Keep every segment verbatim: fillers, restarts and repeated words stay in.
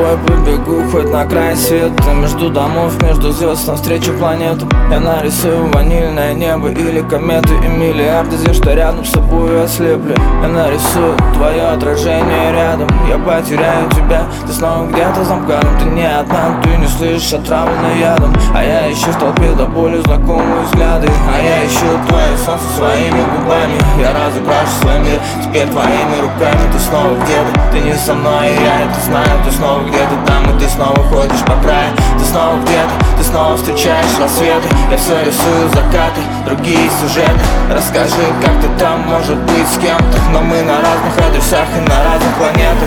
тобой побегу хоть на край света, между домов, между звезд, навстречу планету. Я нарисую ванильное небо или кометы и миллиарды звезд, что рядом с собой ослепли. Я нарисую твое отражение рядом. Я потеряю тебя, ты снова где-то за МКАДом. Ты не одна, ты не слышишь, отравленный ядом. А я ищу в толпе до боли знакомые взгляды. А я ищу твое солнце своими губами. Я разукрашу свой мир теперь твоими руками. Ты снова где-то, ты не со мной, и я это знаю. Ты снова где-то там, и ты снова ходишь по краю. Ты снова где-то, ты снова встречаешь рассветы. Я все рисую закаты, другие сюжеты. Расскажи, как ты там, может быть, с кем-то. Но мы на разных адресах и на разных планетах.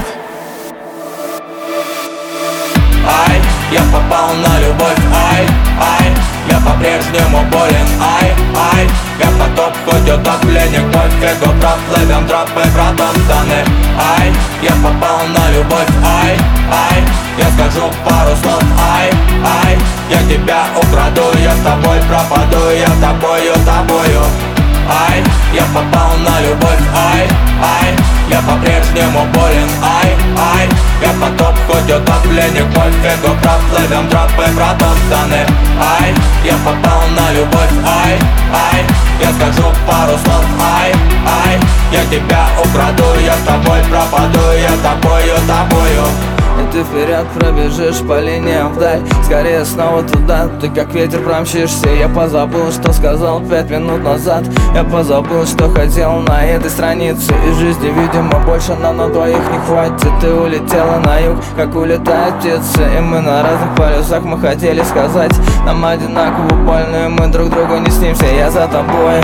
Ай, я попал на любовь, ай, ай. Я по-прежнему болен, ай, ай. Я потоп, хоть утопленник, пофигу, проплывем тропы протоптаны. Ай, я попал на любовь, ай, ай. Я скажу пару слов, ай, ай. Я тебя украду, я с тобой пропаду, я тобою, тобою. Ай, я попал на любовь, ай, ай. Я по-прежнему болен, ай, ай. Я потоп, хоть утопленник, пофигу, проплывем тропы протоптаны. Ай, я попал на любовь, ай, ай. Я скажу пару слов, ай, ай. Я тебя украду, я с тобой пропаду, я тобою, тобою. И ты вперед пробежишь по линиям вдаль, скорее снова туда, ты как ветер промчишься. Я позабыл, что сказал пять минут назад. Я позабыл, что хотел на этой странице. Из жизни, видимо, больше нам на двоих не хватит. Ты улетела на юг, как улетает птица. И мы на разных полюсах, мы хотели сказать нам одинаково больно, и мы друг другу не снимся. Я за тобой.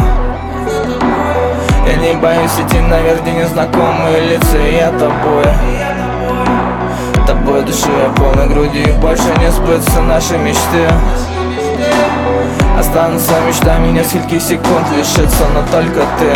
Я не боюсь идти наверх, где незнакомые лица. И я тобой. Тобой дышу я полной грудью, больше не сбыться наши мечты. Останутся мечтами нескольких секунд лишиться, но только ты.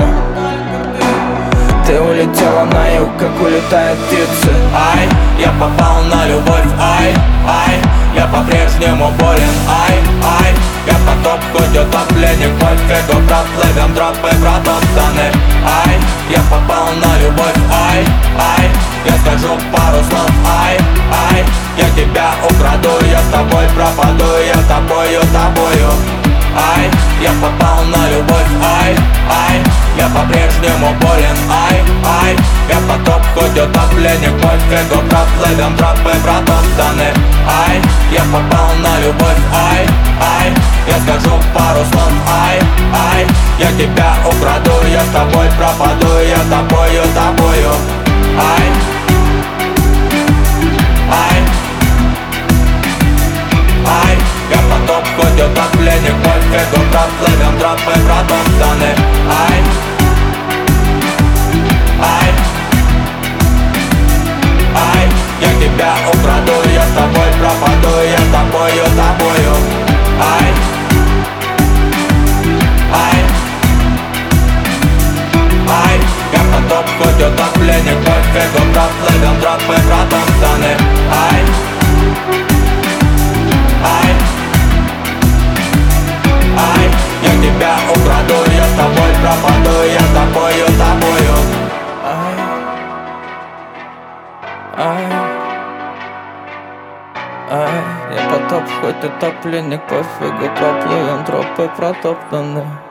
Ты улетела на юг, как улетают птицы. Ай, я попал на любовь, ай, ай. Я по-прежнему болен, ай, ай. Я потоп, хоть утопленник, пофигу, проплывем тропы протоптаны. Ай, я попал на любовь, ай, ай. Я скажу пару слов, ай, ай. Я тебя украду, я с тобой пропаду, я тобою, тобою. Ай, я попал на любовь, ай, ай. Я по-прежнему болен, ай, ай. Я потоп, хоть утопленник, пофигу, проплывем тропы протоптаны. Ай, я попал на любовь, ай, ай. Я скажу пару слов, ай, ай. Я тебя украду, я с тобой пропаду, я тобою, тобою. Ай, ай, ай. Я потоп, хоть утопленник, пофигу, проплывем тропы протоптаны. Ай, ай, ай. Я тебя украду, я с тобой пропаду, я тобою, тобою. Ай, ай, ай. Я потоп, хоть утопленник, пофигу, проплывем тропы протоптаны. Ай, ай, ай. Я тебя украду, я с тобой пропаду, я тобою, тобою. Ай, ай, ай. Я потоп, хоть утопленник, пофигу, проплывем тропы протоптаны.